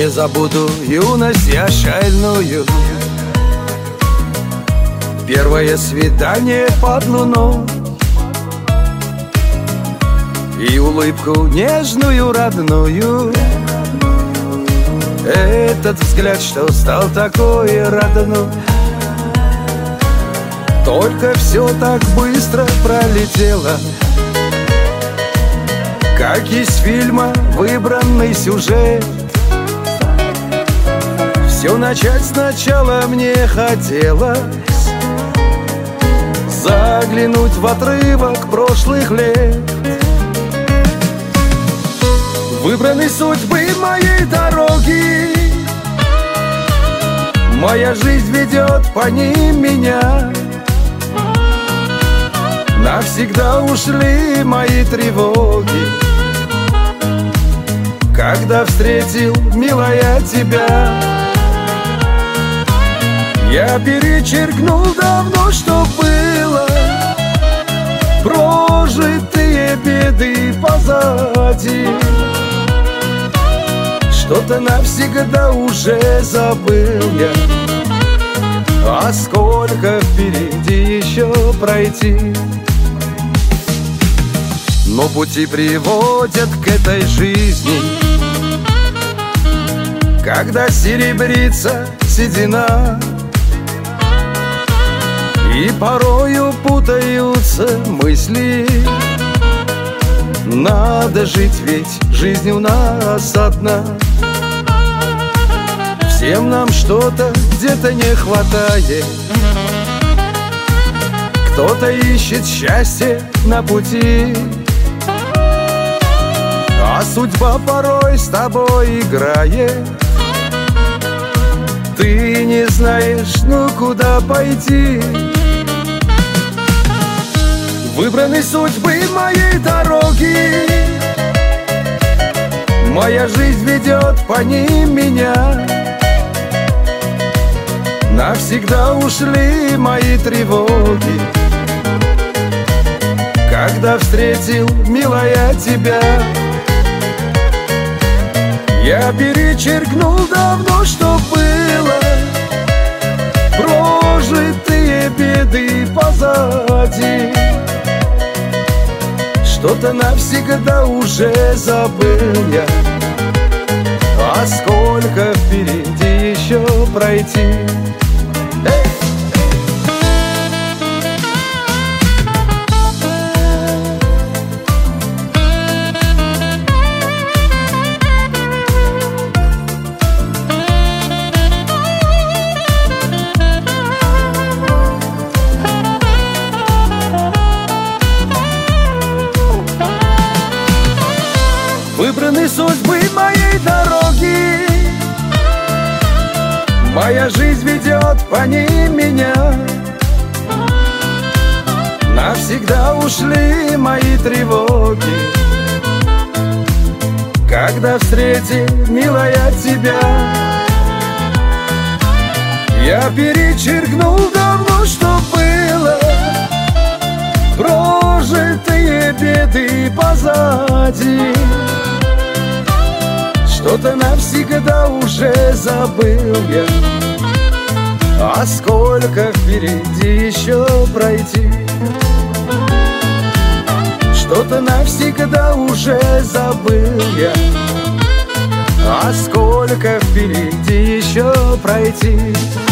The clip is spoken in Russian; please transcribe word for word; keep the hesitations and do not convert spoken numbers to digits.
не забуду юность я шальную, первое свидание под луной и улыбку нежную, родную. Этот взгляд, что стал такой родной, только все так быстро пролетело, как из фильма выбранный сюжет. Все начать сначала мне хотелось, заглянуть в отрывок прошлых лет. Выбраны судьбы моей дороги, моя жизнь ведет по ним меня. Навсегда ушли мои тревоги, когда встретил, милая, тебя. Я перечеркнул давно, что было, прожитые беды позади. Что-то навсегда уже забыл я, а сколько впереди еще пройти. Но пути приводят к этой жизни, когда серебрится седина, и порою путаются мысли. Надо жить, ведь жизнь у нас одна. Всем нам что-то где-то не хватает. Кто-то ищет счастье на пути, а судьба порой с тобой играет. Ты не знаешь, ну куда пойти. Выбраны судьбы моей дороги, моя жизнь ведет по ним меня. Навсегда ушли мои тревоги, когда встретил, милая, тебя. Я перечеркнул давно, что было, прожитые беды позади. Что-то навсегда уже забыл я, а сколько впереди еще пройти. Выбраны судьбы моей дороги, моя жизнь ведет по ним меня. Навсегда ушли мои тревоги, когда встретил, милая, тебя. Я перечеркнул давно, что было, прожитые беды позади. Что-то навсегда уже забыл я, а сколько впереди еще пройти. Что-то навсегда уже забыл я, а сколько впереди еще пройти.